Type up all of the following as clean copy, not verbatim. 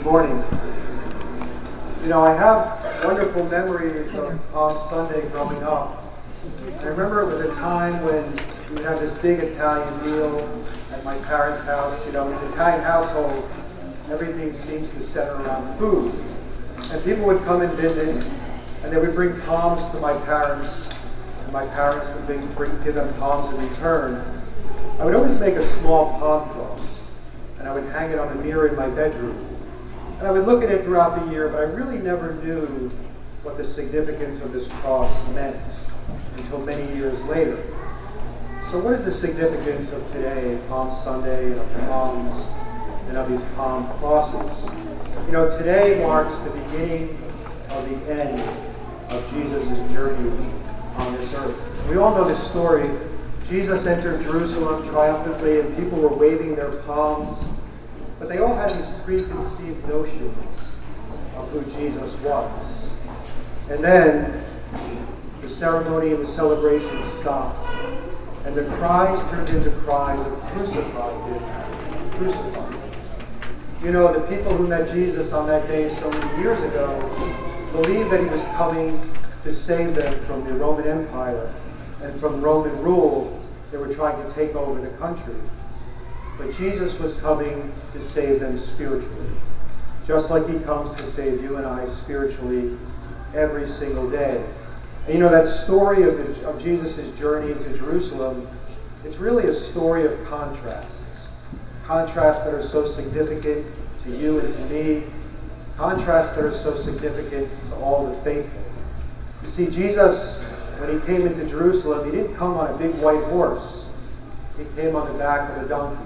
morning. You know, I have wonderful memories of Palm Sunday growing up. I remember it was a time when we would have this big Italian meal at my parents' house. You know, in the Italian household, everything seems to center around food. And people would come and visit, and they would bring palms to my parents, and my parents would give them palms in return. I would always make a small palm cross, and I would hang it on the mirror in my bedroom. And I would look at it throughout the year, but I really never knew what the significance of this cross meant until many years later. So what is the significance of today, Palm Sunday, and of palms, and of these palm crosses? You know, today marks the beginning of the end of Jesus' journey on this earth. We all know this story. Jesus entered Jerusalem triumphantly, and people were waving their palms. But they all had these preconceived notions of who Jesus was. And then the ceremony and the celebration stopped. And the cries turned into cries of crucify him, crucify him. You know, the people who met Jesus on that day so many years ago believed that he was coming to save them from the Roman Empire and from Roman rule. They were trying to take over the country. But Jesus was coming to save them spiritually, just like he comes to save you and I spiritually every single day. And you know, that story of Jesus' journey into Jerusalem, it's really a story of contrasts. Contrasts that are so significant to you and to me. Contrasts that are so significant to all the faithful. You see, Jesus, when he came into Jerusalem, he didn't come on a big white horse. He came on the back of a donkey.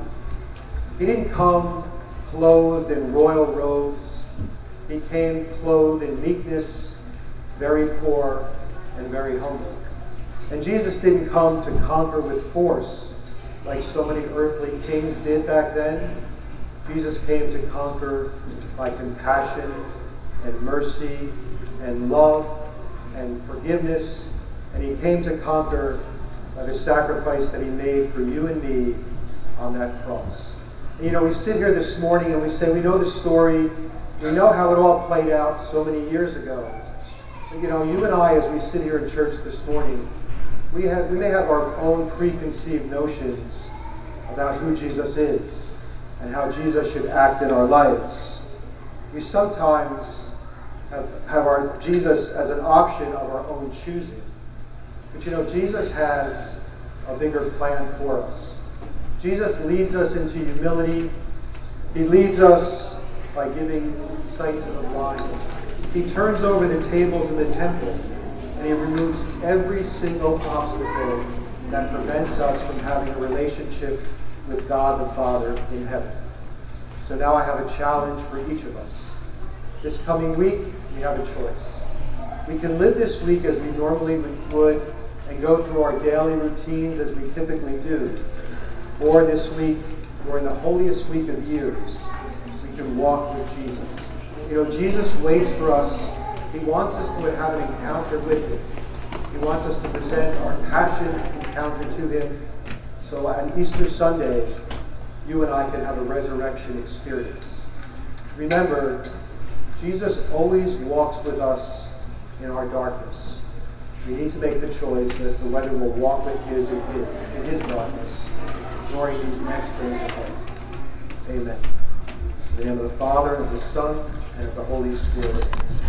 He didn't come clothed in royal robes. He came clothed in meekness, very poor and very humble. And Jesus didn't come to conquer with force like so many earthly kings did back then. Jesus came to conquer by compassion and mercy and love and forgiveness. And he came to conquer by the sacrifice that he made for you and me on that cross. You know, we sit here this morning and we say, we know the story, we know how it all played out so many years ago. But, you know, you and I, as we sit here in church this morning, we may have our own preconceived notions about who Jesus is and how Jesus should act in our lives. We sometimes have our Jesus as an option of our own choosing. But, you know, Jesus has a bigger plan for us. Jesus leads us into humility. He leads us by giving sight to the blind. He turns over the tables in the temple, and he removes every single obstacle that prevents us from having a relationship with God the Father in heaven. So now I have a challenge for each of us. This coming week, we have a choice. We can live this week as we normally would and go through our daily routines as we typically do. Or this week, or in the holiest week of years, we can walk with Jesus. You know, Jesus waits for us. He wants us to have an encounter with him. He wants us to present our passionate encounter to him. So on Easter Sunday, you and I can have a resurrection experience. Remember, Jesus always walks with us in our darkness. We need to make the choice as to whether we'll walk with his in his darkness during these next days ahead. Amen. In the name of the Father, and of the Son, and of the Holy Spirit.